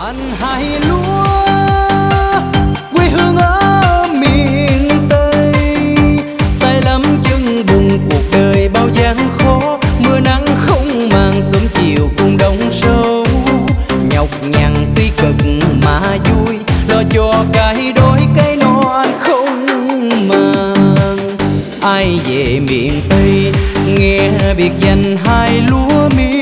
Ăn hai lúa quê hương ở miền Tây, tay lắm chân bùng cuộc đời bao gian khó, mưa nắng không màng sớm chiều cùng đông sâu. Nhọc nhằn tuy cực mà vui, lo cho cái đói cái no anh không màng. Ai về miền Tây nghe biệt danh hai lúa miền